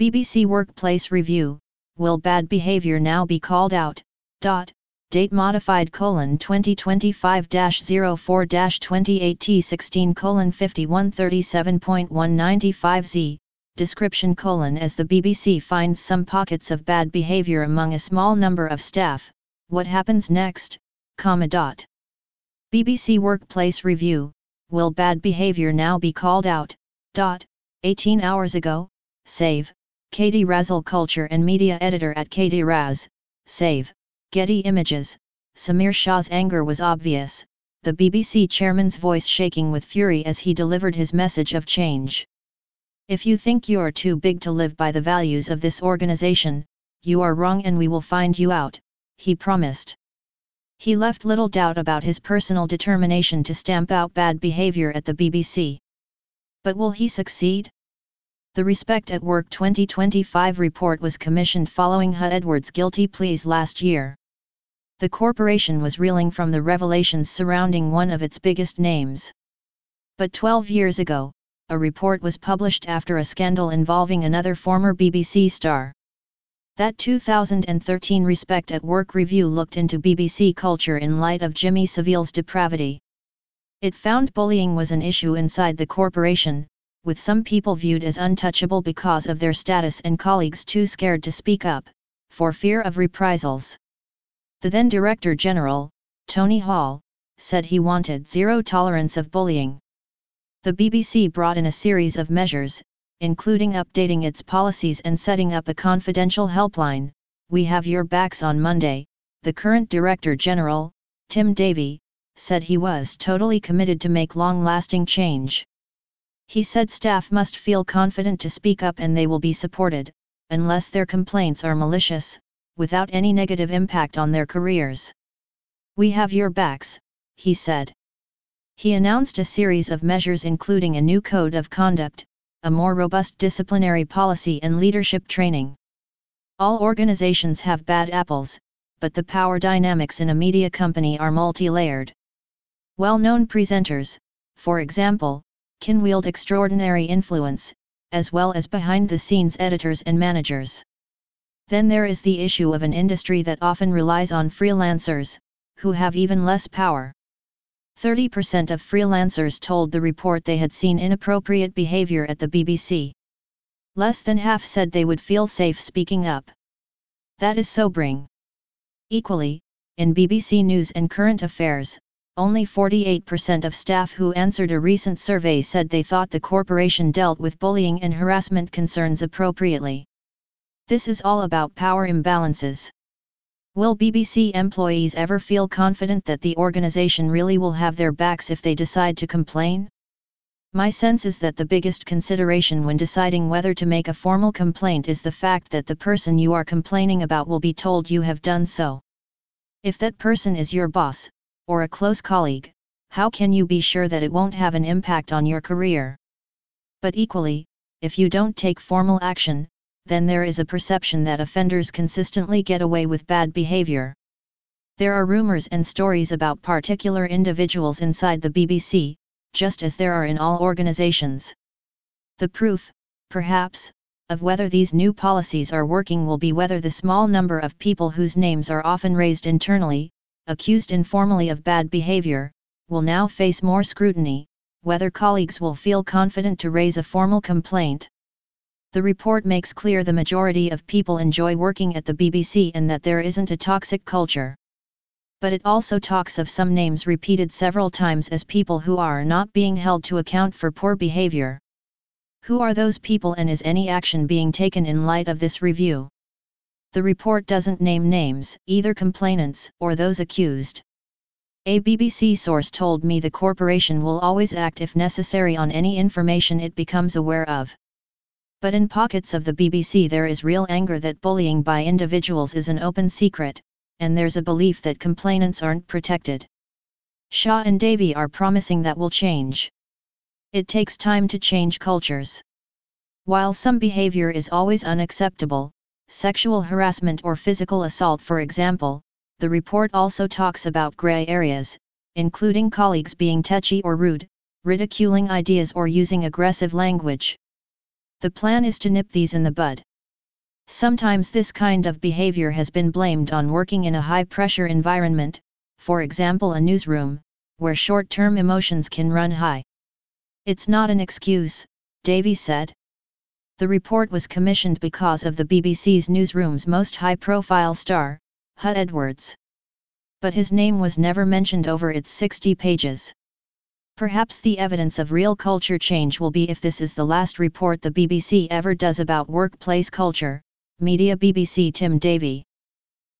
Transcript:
BBC Workplace Review, will bad behaviour now be called out? Date modified: 2025-04-28 T16 5137.195Z. Description: as the BBC finds some pockets of bad behaviour among a small number of staff, what happens next? BBC Workplace Review, will bad behaviour now be called out? 18 hours ago, Save, Katie Razzle, culture and media editor at Katie Raz, Save, Getty Images. Samir Shah's anger was obvious, the BBC chairman's voice shaking with fury as he delivered his message of change. If you think you are too big to live by the values of this organisation, you are wrong and we will find you out, he promised. He left little doubt about his personal determination to stamp out bad behaviour at the BBC. But will he succeed? The Respect at Work 2025 report was commissioned following Hugh Edwards' guilty pleas last year. The corporation was reeling from the revelations surrounding one of its biggest names. But 12 years ago, a report was published after a scandal involving another former BBC star. That 2013 Respect at Work review looked into BBC culture in light of Jimmy Savile's depravity. It found bullying was an issue inside the corporation, with some people viewed as untouchable because of their status and colleagues too scared to speak up, for fear of reprisals. The then Director General, Tony Hall, said he wanted zero tolerance of bullying. The BBC brought in a series of measures, including updating its policies and setting up a confidential helpline. We have your backs. On Monday, the current Director General, Tim Davie, said he was totally committed to make long-lasting change. He said staff must feel confident to speak up and they will be supported, unless their complaints are malicious, without any negative impact on their careers. We have your backs, he said. He announced a series of measures including a new code of conduct, a more robust disciplinary policy and leadership training. All organizations have bad apples, but the power dynamics in a media company are multi-layered. Well-known presenters, for example, can wield extraordinary influence, as well as behind-the-scenes editors and managers. Then there is the issue of an industry that often relies on freelancers, who have even less power. 30% of freelancers told the report they had seen inappropriate behavior at the BBC. Less than half said they would feel safe speaking up. That is sobering. Equally, in BBC News and Current Affairs, only 48% of staff who answered a recent survey said they thought the corporation dealt with bullying and harassment concerns appropriately. This is all about power imbalances. Will BBC employees ever feel confident that the organisation really will have their backs if they decide to complain? My sense is that the biggest consideration when deciding whether to make a formal complaint is the fact that the person you are complaining about will be told you have done so. If that person is your boss, or a close colleague, how can you be sure that it won't have an impact on your career? But equally, if you don't take formal action, then there is a perception that offenders consistently get away with bad behavior. There are rumors and stories about particular individuals inside the BBC, just as there are in all organizations. The proof, perhaps, of whether these new policies are working will be whether the small number of people whose names are often raised internally, accused informally of bad behavior, will now face more scrutiny, whether colleagues will feel confident to raise a formal complaint. The report makes clear the majority of people enjoy working at the BBC and that there isn't a toxic culture. But it also talks of some names repeated several times as people who are not being held to account for poor behavior. Who are those people and is any action being taken in light of this review? The report doesn't name names, either complainants or those accused. A BBC source told me the corporation will always act if necessary on any information it becomes aware of. But in pockets of the BBC there is real anger that bullying by individuals is an open secret, and there's a belief that complainants aren't protected. Shah and Davie are promising that will change. It takes time to change cultures. While some behavior is always unacceptable, sexual harassment or physical assault for example, the report also talks about grey areas, including colleagues being touchy or rude, ridiculing ideas or using aggressive language. The plan is to nip these in the bud. Sometimes this kind of behavior has been blamed on working in a high-pressure environment, for example a newsroom, where short-term emotions can run high. It's not an excuse, Davey said. The report was commissioned because of the BBC's newsroom's most high-profile star, Hugh Edwards. But his name was never mentioned over its 60 pages. Perhaps the evidence of real culture change will be if this is the last report the BBC ever does about workplace culture, Media BBC Tim Davey.